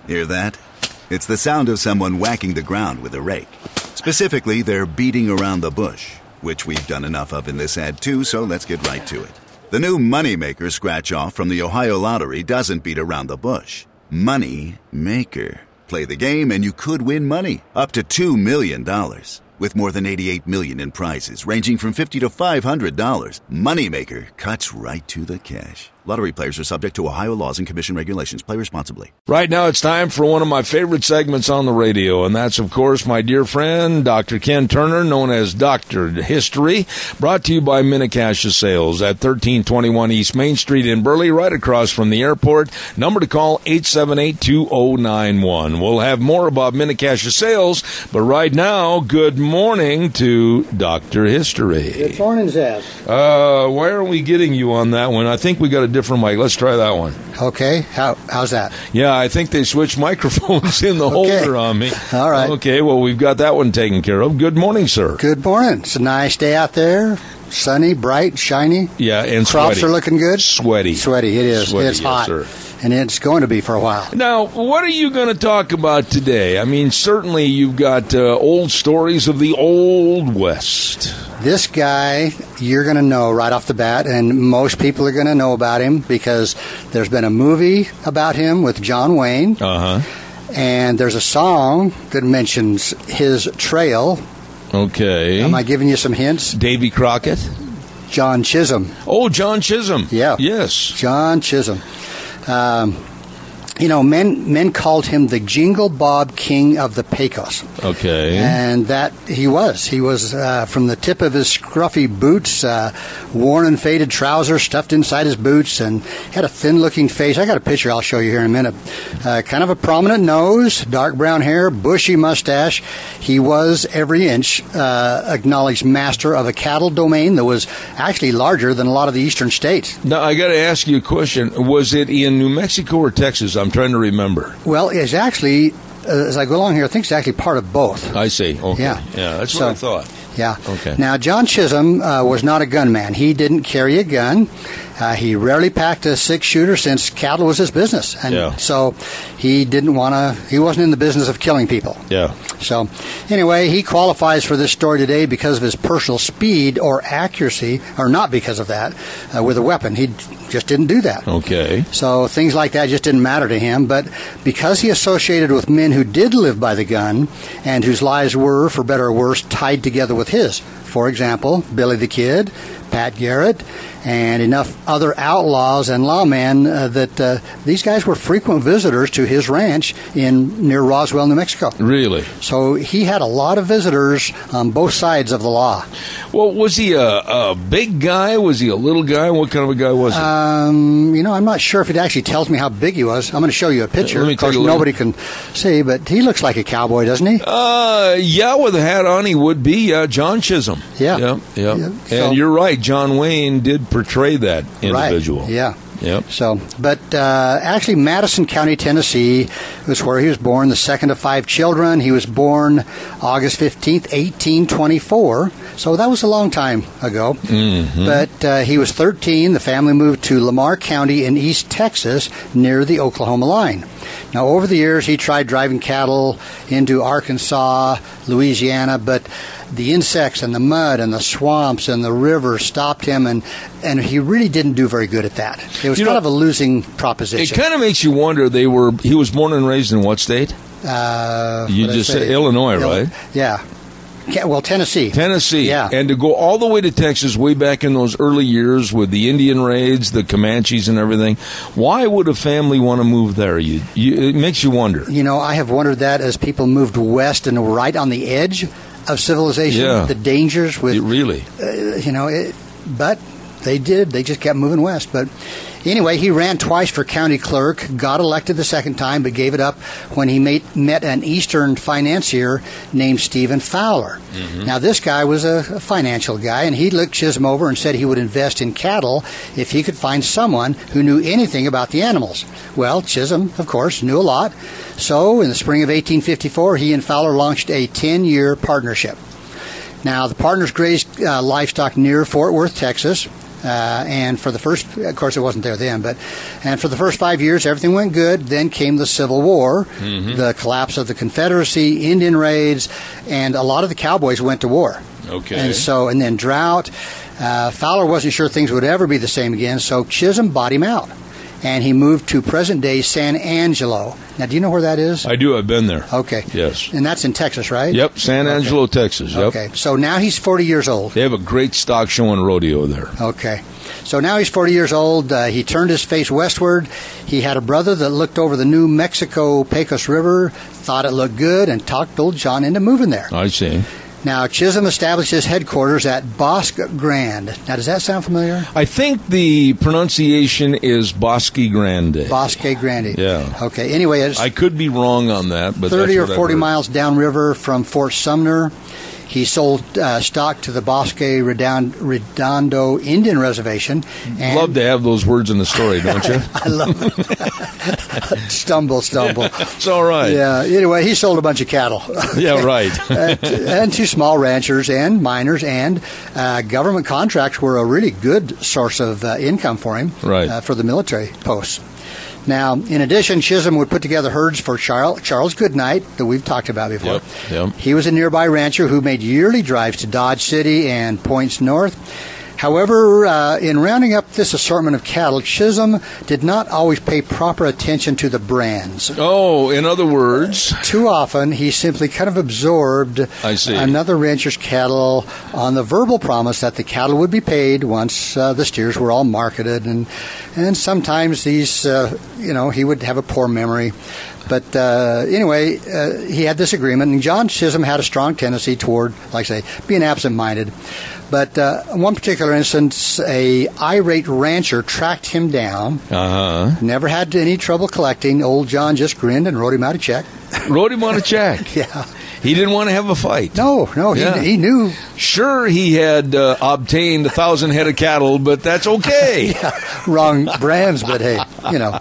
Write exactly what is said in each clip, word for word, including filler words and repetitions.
Hear that? It's the sound of someone whacking the ground with a rake. Specifically, they're beating around the bush, which we've done enough of in this ad too, so let's get right to it. The new Moneymaker scratch-off from the Ohio Lottery doesn't beat around the bush. Money Maker. Play the game and you could win money, up to two million dollars. With more than eighty-eight million dollars in prizes, ranging from fifty dollars to five hundred dollars. Moneymaker cuts right to the cash. Lottery players are subject to Ohio laws and commission regulations. Play responsibly. Right now it's time for one of my favorite segments on the radio, and that's, of course, my dear friend, Doctor Ken Turner, known as Doctor History, brought to you by Minnecasia Sales at thirteen twenty-one East Main Street in Burley, right across from the airport. Number to call, eight seven eight, two oh nine one. We'll have more about Minnecasia Sales, but right now, good morning to Doctor History. Good morning, Zeb. Uh, why are we getting you on that one? I think we got a different mic. Let's try that one. Okay. How how's that? Yeah, I think they switched microphones in the Okay. holder on me. All right. Okay, well, we've got that one taken care of. Good morning, sir. Good morning. It's a nice day out there. Sunny, bright, shiny. Yeah, and Crops sweaty. are looking good. Sweaty. Sweaty. It is. Sweaty, it's yes, hot. sir. And it's going to be for a while. Now, what are you going to talk about today? I mean, certainly you've got uh, old stories of the Old West. This guy, you're going to know right off the bat, and most people are going to know about him because there's been a movie about him with John Wayne. Uh-huh. And there's a song that mentions his trail. Okay. Am I giving you some hints? Davy Crockett? John Chisholm. Oh, John Chisholm. Yeah. Yes. John Chisholm. Um, you know, men men called him the Jingle Bob King of the Pecos. Okay. And that he was. He was uh, from the tip of his scruffy boots, uh, worn and faded trousers stuffed inside his boots, and had a thin-looking face. I got a picture I'll show you here in a minute. Uh, kind of a prominent nose, dark brown hair, bushy mustache. He was every inch uh, acknowledged master of a cattle domain that was actually larger than a lot of the eastern states. Now, I got to ask you a question. Was it in New Mexico or Texas? I'm trying to remember. Well, it's actually, uh, as I go along here, I think it's actually part of both. I see. Okay. Yeah. Yeah, that's So- what I thought. Yeah. Okay. Now, John Chisholm uh, was not a gunman. He didn't carry a gun. Uh, he rarely packed a six-shooter since cattle was his business. And Yeah. so he didn't want to, he wasn't in the business of killing people. Yeah. So anyway, he qualifies for this story today because of his personal speed or accuracy, or not because of that, uh, with a weapon. He just didn't do that. Okay. So things like that just didn't matter to him. But because he associated with men who did live by the gun and whose lives were, for better or worse, tied together with his. For example, Billy the Kid, Pat Garrett, and enough other outlaws and lawmen uh, that uh, these guys were frequent visitors to his ranch in near Roswell, New Mexico. Really? So he had a lot of visitors on both sides of the law. Well, was he a, a big guy? Was he a little guy? What kind of a guy was he? Um, you know, I'm not sure if it actually tells me how big he was. I'm going to show you a picture. Let me Of course, take a look. nobody can see, but he looks like a cowboy, doesn't he? Uh, yeah, with a hat on, he would be uh, John Chisholm. Yeah. Yeah, yeah. Yeah, so- And you're right, John Wayne did portray that individual. Right. Yeah. Yep. So, but uh, actually, Madison County, Tennessee, was where he was born, the second of five children. He was born August fifteenth, eighteen twenty-four. So that was a long time ago. Mm-hmm. But uh, he was thirteen. The family moved to Lamar County in East Texas, near the Oklahoma line. Now, over the years, he tried driving cattle into Arkansas, Louisiana, but the insects and the mud and the swamps and the river stopped him, and, and he really didn't do very good at that. It was You kind know, of a losing It proposition. kind of makes you wonder. They were. He was born and raised in what state? Uh, You what'd I just say? said Illinois, Ill- right? Yeah. Ca- Well, Tennessee. Tennessee. Yeah. And to go all the way to Texas way back in those early years with the Indian raids, the Comanches and everything, why would a family want to move there? You, you, it makes you wonder. You know, I have wondered that as people moved west and were right on the edge of civilization, Yeah. the dangers with It really. uh, you know, it, but they did. They just kept moving west. But anyway, he ran twice for county clerk, got elected the second time, but gave it up when he made, met an Eastern financier named Stephen Fowler. Mm-hmm. Now, this guy was a, a financial guy, and he looked Chisholm over and said he would invest in cattle if he could find someone who knew anything about the animals. Well, Chisholm, of course, knew a lot. So, in the spring of eighteen fifty-four, he and Fowler launched a ten-year partnership. Now, the partners grazed uh, livestock near Fort Worth, Texas. Uh, and for the first, of course, it wasn't there then, but and for the first five years, everything went good. Then came the Civil War, mm-hmm. the collapse of the Confederacy, Indian raids, and a lot of the cowboys went to war. Okay. And so, and then drought. Uh, Fowler wasn't sure things would ever be the same again, so Chisholm bought him out. And he moved to present-day San Angelo. Now, do you know where that is? I do. I've been there. Okay. Yes. And that's in Texas, right? Yep, San okay. Angelo, Texas. Yep. Okay. So now he's forty years old. They have a great stock show and rodeo there. Okay. So now he's forty years old. Uh, he turned his face westward. He had a brother that looked over the New Mexico Pecos River, thought it looked good, and talked old John into moving there. I see. Now, Chisholm established his headquarters at Bosque Grande. Now, does that sound familiar? I think the pronunciation is Bosque Grande. Bosque Grande. Yeah. Okay. Anyway, it's I could be wrong on that, but thirty that's or what forty I've heard. miles downriver from Fort Sumner. He sold uh, stock to the Bosque Redondo Indian Reservation. And Love to have those words in the story, don't you? I love it. stumble, stumble. It's all right. Yeah. Anyway, he sold a bunch of cattle. Yeah, right. and, and to small ranchers and miners, and uh, government contracts were a really good source of uh, income for him. Right. Uh, for the military posts. Now, in addition, Chisholm would put together herds for Charles, Charles Goodnight, that we've talked about before. Yep, yep. He was a nearby rancher who made yearly drives to Dodge City and points north. However, uh, in rounding up this assortment of cattle, Chisholm did not always pay proper attention to the brands. Oh, in other words, Too often, he simply kind of absorbed I see. another rancher's cattle on the verbal promise that the cattle would be paid once uh, the steers were all marketed. And and sometimes these, uh, you know, he would have a poor memory. But uh, anyway, uh, he had this agreement, and John Chisholm had a strong tendency toward, like I say, being absent-minded. But uh, in one particular instance, a irate rancher tracked him down. uh-huh. Never had any trouble collecting. Old John just grinned and wrote him out a check. Wrote him on a check. Yeah. He didn't want to have a fight. No, no, he, Yeah. he knew. Sure, he had uh, obtained a thousand head of cattle, but that's okay. Yeah, wrong brands, but hey, you know.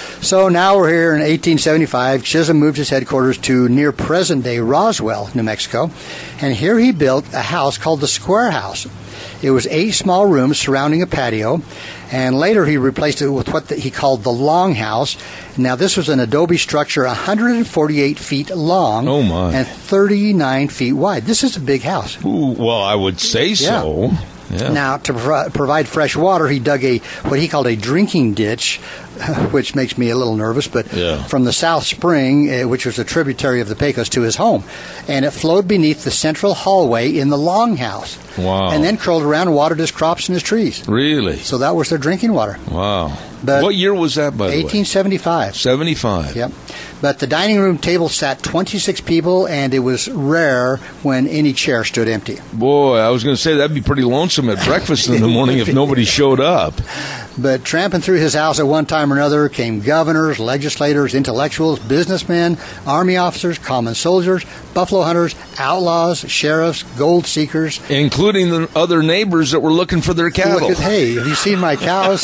So now we're here in eighteen seventy-five. Chisholm moved his headquarters to near present-day Roswell, New Mexico, and here he built a house called the Square House. It was eight small rooms surrounding a patio, and later he replaced it with what the, he called the Long House. Now, this was an adobe structure one hundred forty-eight feet long Oh, my. and thirty-nine feet wide. This is a big house. Ooh, well, I would say so. Yeah. Now, to pro- provide fresh water, he dug a what he called a drinking ditch, which makes me a little nervous, but Yeah. from the South Spring, uh, which was a tributary of the Pecos, to his home. And it flowed beneath the central hallway in the Longhouse. Wow. And then curled around and watered his crops and his trees. Really? So that was their drinking water. Wow. But what year was that, by the way? eighteen seventy-five. seventy-five. Yep. But the dining room table sat twenty-six people, and it was rare when any chair stood empty. Boy, I was going to say that'd be pretty lonesome at breakfast in the morning if nobody showed up. But tramping through his house at one time or another came governors, legislators, intellectuals, businessmen, army officers, common soldiers, buffalo hunters, outlaws, sheriffs, gold seekers. Including the other neighbors that were looking for their cattle. Look at, hey, have you seen my cows?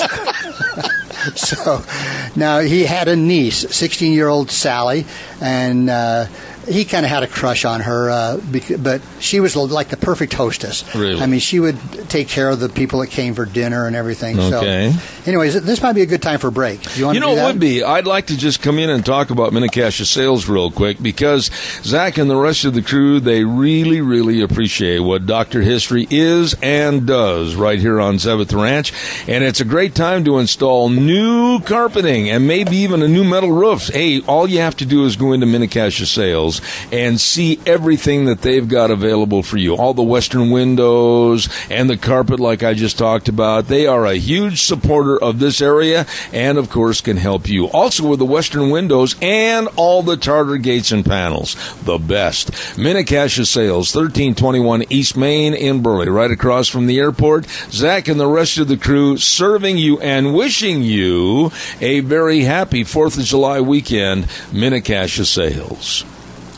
So now he had a niece, sixteen-year-old Sally, and uh, he kind of had a crush on her, uh, bec- but she was like the perfect hostess. Really? I mean, she would take care of the people that came for dinner and everything. Okay. So, anyways, this might be a good time for a break. Do you want You to know, do it that? would be. I'd like to just come in and talk about Mini-Cash sales real quick because Zach and the rest of the crew, they really, really appreciate what Doctor History is and does right here on Seventh Ranch. And it's a great time to install new carpeting and maybe even a new metal roof. Hey, all you have to do is go into Mini-Cash Sales and see everything that they've got available for you. All the western windows and the carpet like I just talked about. They are a huge supporter of this area and, of course, can help you. Also with the western windows and all the tartar gates and panels. The best. Mini-Cash Sales, thirteen twenty-one East Main in Burley, right across from the airport. Zach and the rest of the crew serving you and wishing you a very happy fourth of July weekend. Mini-Cash Sales.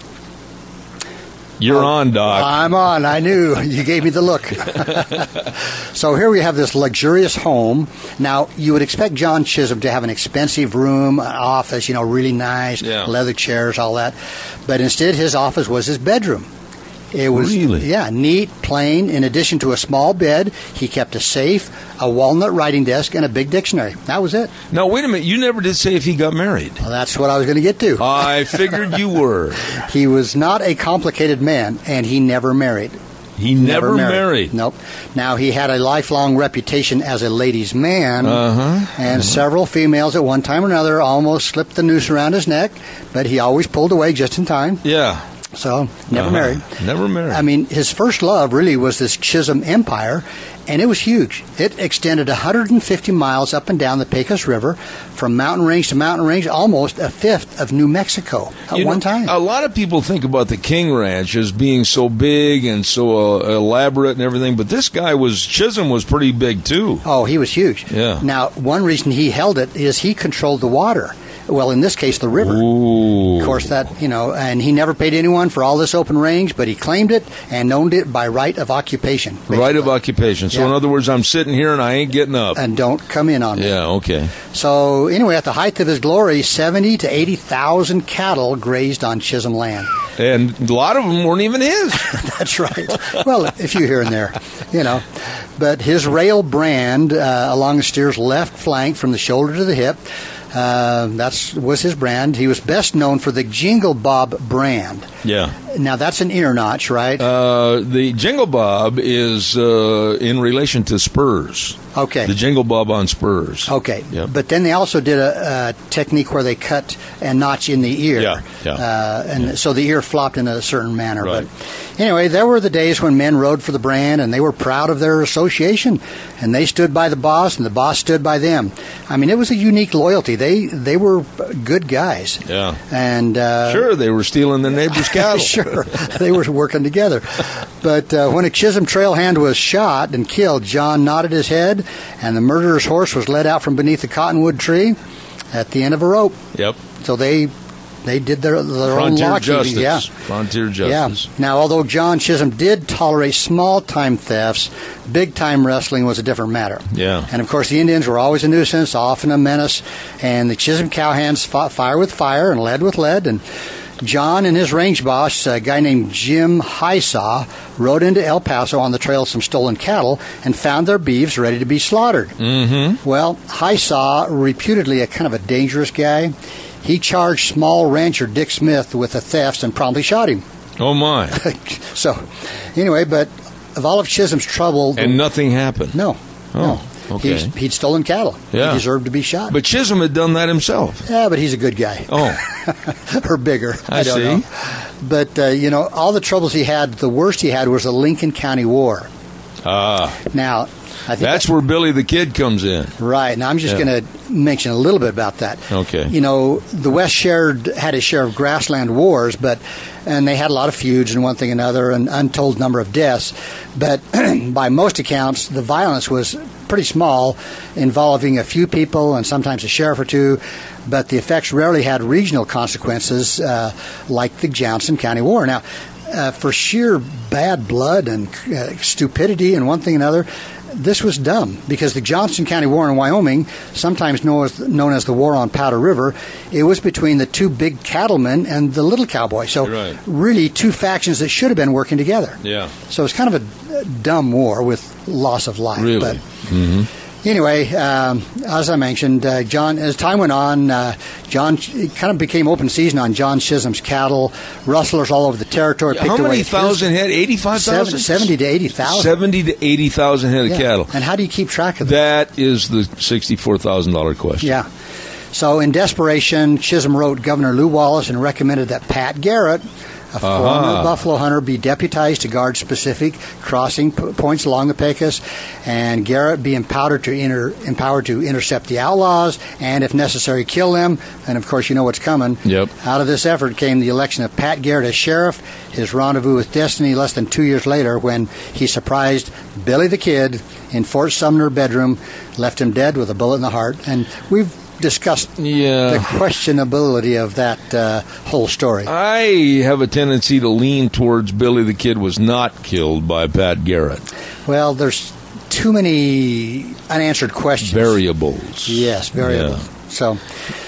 You're Oh, on, Doc. I'm on. I knew. You gave me the look. So here we have this luxurious home. Now, you would expect John Chisholm to have an expensive room, an office, you know, really nice, Yeah. leather chairs, all that. But instead, his office was his bedroom. It was, really? Yeah, neat, plain. In addition to a small bed, he kept a safe, a walnut writing desk, and a big dictionary. That was it. Now, wait a minute. You never did say if he got married. Well, that's what I was going to get to. I figured you were. He was not a complicated man, and he never married. He never, never married. married. Nope. Now, he had a lifelong reputation as a ladies' man, uh-huh. and uh-huh. several females at one time or another almost slipped the noose around his neck, but he always pulled away just in time. Yeah. So, never uh-huh. married. Never married. I mean, his first love really was this Chisholm Empire, and it was huge. It extended one hundred fifty miles up and down the Pecos River, from mountain range to mountain range, almost a fifth of New Mexico at you one know, time. A lot of people think about the King Ranch as being so big and so uh, elaborate and everything, but this guy was, Chisholm was pretty big too. Oh, he was huge. Yeah. Now, one reason he held it is he controlled the water. Well, in this case, the river. Ooh. Of course, that, you know, and he never paid anyone for all this open range, but he claimed it and owned it by right of occupation. Basically. Right of occupation. So, yeah. in other words, I'm sitting here and I ain't getting up. And don't come in on me. Yeah, okay. So, anyway, at the height of his glory, seventy to eighty thousand cattle grazed on Chisholm land. And a lot of them weren't even his. That's right. Well, a few here and there, you know. But his rail brand uh, along the steer's left flank from the shoulder to the hip, Uh, that's was his brand. He was best known for the Jingle Bob brand. Yeah. Now, that's an ear notch, right? Uh, the Jingle Bob is uh, in relation to spurs. Okay. The Jingle Bob on spurs. Okay. Yep. But then they also did a, a technique where they cut a notch in the ear. Yeah, yeah. Uh, and so the ear flopped in a certain manner. Right. But anyway, there were the days when men rode for the brand, and they were proud of their association, and they stood by the boss, and the boss stood by them. I mean, it was a unique loyalty. They they were good guys. Yeah. And uh, sure, they were stealing the neighbor's cattle. Sure, they were working together. But uh, when a Chisholm trail hand was shot and killed, John nodded his head, and the murderer's horse was led out from beneath the cottonwood tree at the end of a rope. Yep. So they they did their, their Frontier own law justice. keeping. Yeah. Frontier justice. Yeah. Now, although John Chisholm did tolerate small-time thefts, big-time wrestling was a different matter. Yeah. And, of course, the Indians were always a nuisance, often a menace, and the Chisholm cowhands fought fire with fire and lead with lead, and John and his range boss, a guy named Jim Highsaw, rode into El Paso on the trail of some stolen cattle and found their beeves ready to be slaughtered. Mm-hmm. Well, Highsaw, reputedly a kind of a dangerous guy, he charged small rancher Dick Smith with the thefts and promptly shot him. Oh, my. So, anyway, but of all of Chisholm's trouble... And the, nothing happened? No. Oh, no. okay. He's, he'd stolen cattle. Yeah. He deserved to be shot. But Chisholm had done that himself. Yeah, but he's a good guy. Oh. Or bigger. I, I don't see. know. But, uh, you know, all the troubles he had, the worst he had was the Lincoln County War. Ah. Now... I think That's that, where Billy the Kid comes in. Right. Now, I'm just Yeah. going to mention a little bit about that. Okay. You know, the West shared had its share of grassland wars, but and they had a lot of feuds and one thing and another, an untold number of deaths. But by most accounts, the violence was pretty small, involving a few people and sometimes a sheriff or two. But the effects rarely had regional consequences, uh, like the Johnson County War. Now, uh, for sheer bad blood and uh, stupidity and one thing and another, this was dumb, because the Johnson County War in Wyoming, sometimes known as, known as the War on Powder River, it was between the two big cattlemen and the little cowboy. So right. really two factions that should have been working together. Yeah. So it's kind of a dumb war with loss of life. Really? But mm-hmm. Anyway, um, as I mentioned, uh, John, as time went on, uh, John it kind of became open season on John Chisholm's cattle. Rustlers all over the territory picked How away many at thousand his. head? eighty-five thousand? seventy to eighty thousand. seventy to eighty thousand head of Yeah. cattle. And how do you keep track of that? That is the sixty-four thousand dollars question. Yeah. So in desperation, Chisholm wrote Governor Lew Wallace and recommended that Pat Garrett, a Uh-huh. former buffalo hunter, be deputized to guard specific crossing p- points along the Pecos, and Garrett be empowered to inter- empowered to intercept the outlaws and, if necessary, kill them. And, of course, you know what's coming. Yep. Out of this effort came the election of Pat Garrett as sheriff, his rendezvous with destiny less than two years later when he surprised Billy the Kid in Fort Sumner bedroom, left him dead with a bullet in the heart. And we've discussed Yeah. the questionability of that uh, whole story. I have a tendency to lean towards Billy the Kid was not killed by Pat Garrett. Well, there's too many unanswered questions. Variables. Yes, variables. Yeah. So,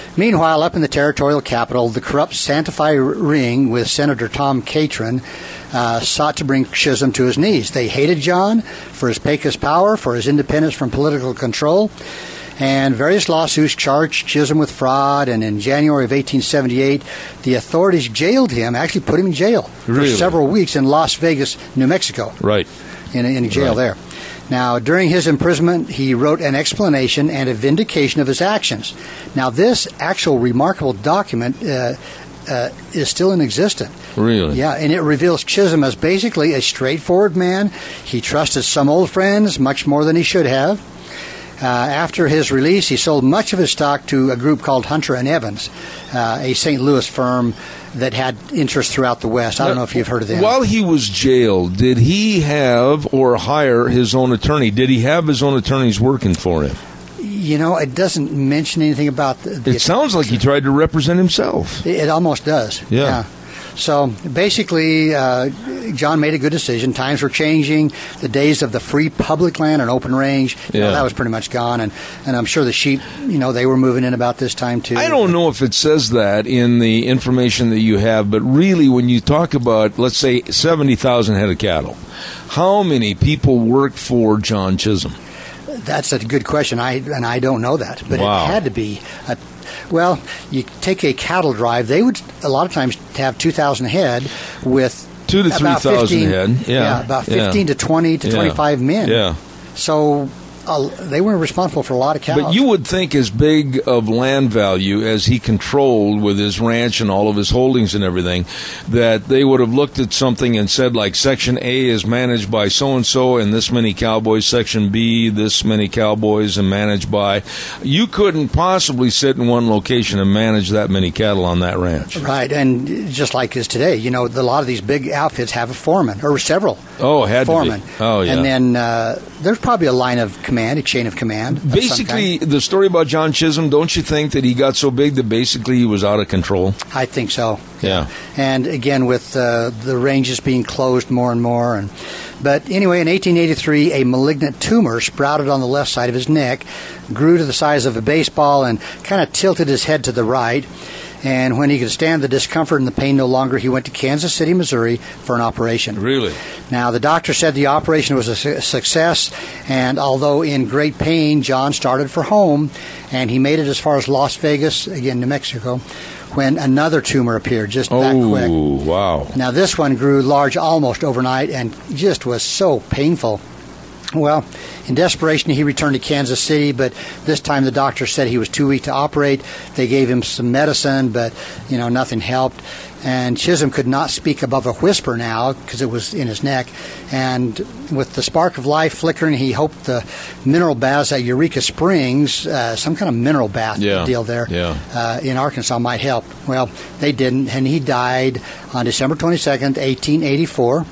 Meanwhile, up in the territorial capital, the corrupt Santa Fe ring with Senator Tom Catron uh, sought to bring Chisholm to his knees. They hated John for his Pecos power, for his independence from political control, and various lawsuits charged Chisholm with fraud. And in January of eighteen seventy-eight, the authorities jailed him, actually put him in jail really? for several weeks in Las Vegas, New Mexico. Right. In, in jail right. there. Now, during his imprisonment, he wrote an explanation and a vindication of his actions. Now, this actual remarkable document uh, uh, is still in existence. Really? Yeah, and it reveals Chisholm as basically a straightforward man. He trusted some old friends much more than he should have. Uh, after his release, he sold much of his stock to a group called Hunter and Evans, uh, a Saint Louis firm that had interest throughout the West. I don't know if you've heard of them. While he was jailed, did he have or hire his own attorney? Did he have his own attorneys working for him? You know, it doesn't mention anything about the... the it sounds like he tried to represent himself. It, it almost does. Yeah. yeah. So basically, uh, John made a good decision. Times were changing. The days of the free public land and open range, you yeah. know, that was pretty much gone. And, and I'm sure the sheep, you know, they were moving in about this time too. I don't know if it says that in the information that you have, but really when you talk about, let's say, seventy thousand head of cattle, how many people worked for John Chisholm? That's a good question. I and I don't know that, but wow. it had to be a... Well, you take a cattle drive, they would a lot of times have two thousand head with two to three thousand head. Yeah. yeah, about fifteen yeah. to twenty to yeah. twenty-five men. Yeah. So uh, they were responsible for a lot of cows. But you would think as big of land value as he controlled with his ranch and all of his holdings and everything, that they would have looked at something and said, like, Section A is managed by so-and-so and this many cowboys, Section B, this many cowboys and managed by... You couldn't possibly sit in one location and manage that many cattle on that ranch. Right, and just like is today, you know, a lot of these big outfits have a foreman, or several oh, had foremen. To be. Oh, yeah. And then uh, there's probably a line of command, a chain of command. Of basically, the story about John Chisholm, don't you think that he got so big that basically he was out of control? I think so. Yeah. And again, with uh, the ranges being closed more and more. and But anyway, in eighteen eighty-three, a malignant tumor sprouted on the left side of his neck, grew to the size of a baseball, and kind of tilted his head to the right. And when he could stand the discomfort and the pain no longer, he went to Kansas City, Missouri for an operation. Really? Now, the doctor said the operation was a su- success, and although in great pain, John started for home, and he made it as far as Las Vegas, again, New Mexico, when another tumor appeared just that oh, quick. Oh, wow. Now, this one grew large almost overnight and just was so painful. Well, in desperation, he returned to Kansas City, but this time the doctor said he was too weak to operate. They gave him some medicine, but, you know, nothing helped. And Chisholm could not speak above a whisper now because it was in his neck. And with the spark of life flickering, he hoped the mineral baths at Eureka Springs, uh, some kind of mineral bath yeah. deal there yeah. uh, in Arkansas, might help. Well, they didn't, and he died on December twenty-second, eighteen eighty-four.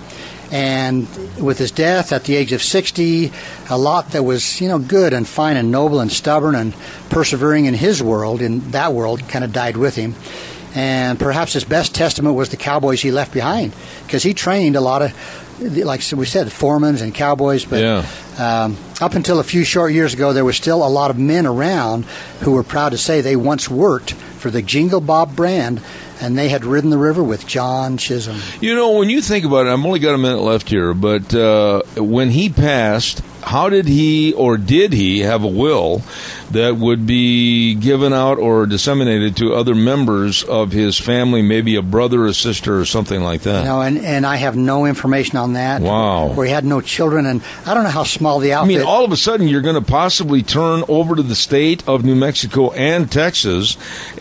And with his death at the age of sixty, a lot that was, you know, good and fine and noble and stubborn and persevering in his world, in that world, kind of died with him. And perhaps his best testament was the cowboys he left behind, because he trained a lot of, like we said, foremen and cowboys. But yeah. um, up until a few short years ago, there was still a lot of men around who were proud to say they once worked for the Jingle Bob brand, and they had ridden the river with John Chisholm. You know, when you think about it, I've only got a minute left here, but uh, when he passed, how did he or did he have a will that would be given out or disseminated to other members of his family, maybe a brother or sister or something like that? No, and, and I have no information on that. Wow. Where he had no children, and I don't know how small the outfit... I mean, all of a sudden you're going to possibly turn over to the state of New Mexico and Texas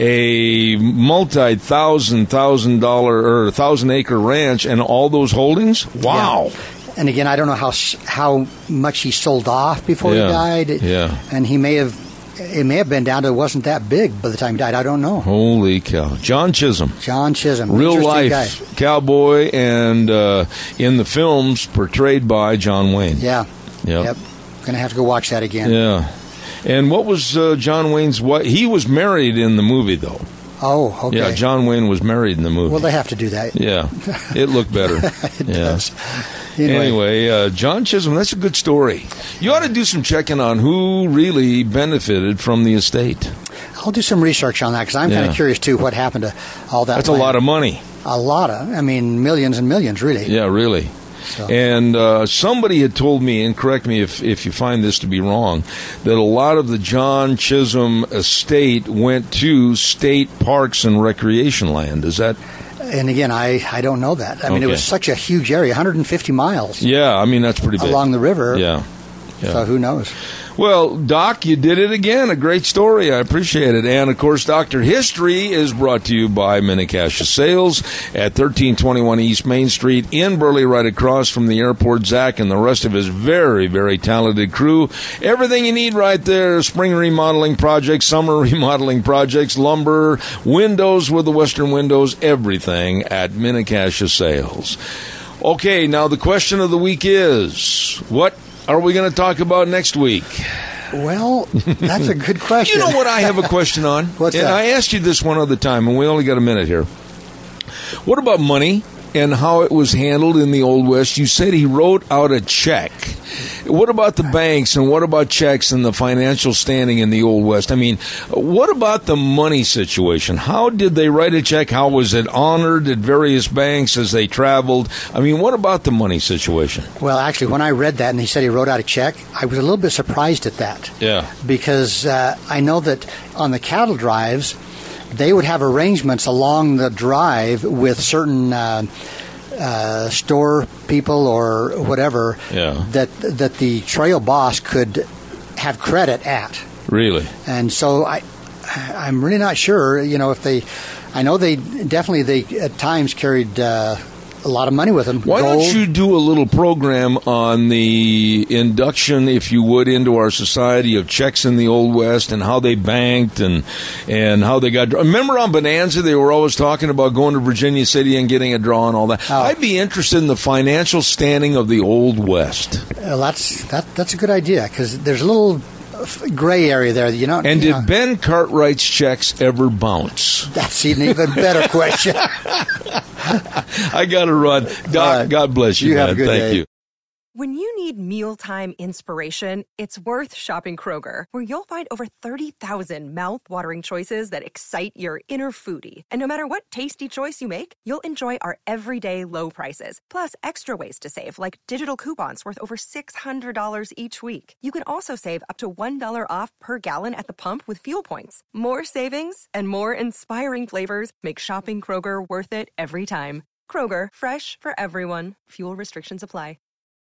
a multi-thousand, thousand dollar or thousand acre ranch and all those holdings? Wow. Yeah. And again, I don't know how how much he sold off before yeah. he died. Yeah. And he may have, it may have been down to it wasn't that big by the time he died. I don't know. Holy cow. John Chisholm. John Chisholm. Real life guy. cowboy, and uh, in the films portrayed by John Wayne. Yeah. Yep. Yep. Going to have to go watch that again. Yeah. And what was uh, John Wayne's, what? He was married in the movie, though. Oh, okay. Yeah, John Wayne was married in the movie. Well, they have to do that. Yeah. It looked better. it yeah. does. Anyway, anyway uh, John Chisholm, that's a good story. You ought to do some checking on who really benefited from the estate. I'll do some research on that because I'm Yeah. kind of curious too what happened to all that. That's land. a lot of money. A lot of, I mean, millions and millions, really. Yeah, really. So. And uh, somebody had told me, and correct me if, if you find this to be wrong, that a lot of the John Chisholm estate went to state parks and recreation land. Is that? And again, I, I don't know that. I mean, Okay. it was such a huge area, one hundred fifty miles Yeah, I mean, that's pretty big. along the river. Yeah. Yeah. So who knows? Well, Doc, you did it again. A great story. I appreciate it. And, of course, Doctor History is brought to you by Mini-Cassia Sales at thirteen twenty-one East Main Street in Burley, right across from the airport. Zach and the rest of his very, very talented crew. Everything you need right there. Spring remodeling projects, summer remodeling projects, lumber, windows with the Western Windows, everything at Mini-Cassia Sales. Okay, now the question of the week is, what are we going to talk about next week? Well, that's a good question. You know what I have a question on? What's and that? I asked you this one other time, and we only got a minute here. What about money and how it was handled in the Old West? You said he wrote out a check. What about the banks and what about checks and the financial standing in the Old West? I mean, what about the money situation? How did they write a check? How was it honored at various banks as they traveled? I mean, what about the money situation? Well, actually, when I read that and he said he wrote out a check, I was a little bit surprised at that. Yeah. Because uh, I know that on the cattle drives, they would have arrangements along the drive with certain uh, uh, store people or whatever Yeah. that that the trail boss could have credit at. Really? And so I, I'm really not sure. You know, if they, I know they definitely they at times carried uh, a lot of money with them. Why Gold. don't you do a little program on the induction, if you would, into our society of checks in the Old West and how they banked and and how they got. Remember on Bonanza, they were always talking about going to Virginia City and getting a draw and all that. Oh. I'd be interested in the financial standing of the Old West. Well, that's that. That's a good idea because there's a little gray area there. You know. And you did know, Ben Cartwright's checks ever bounce? That's an even better question. I got to run. Doc, right. God bless you, You man. have a good Thank day. you. When you need mealtime inspiration, it's worth shopping Kroger, where you'll find over thirty thousand mouth-watering choices that excite your inner foodie. And no matter what tasty choice you make, you'll enjoy our everyday low prices, plus extra ways to save, like digital coupons worth over six hundred dollars each week. You can also save up to one dollar off per gallon at the pump with fuel points. More savings and more inspiring flavors make shopping Kroger worth it every time. Kroger, fresh for everyone. Fuel restrictions apply.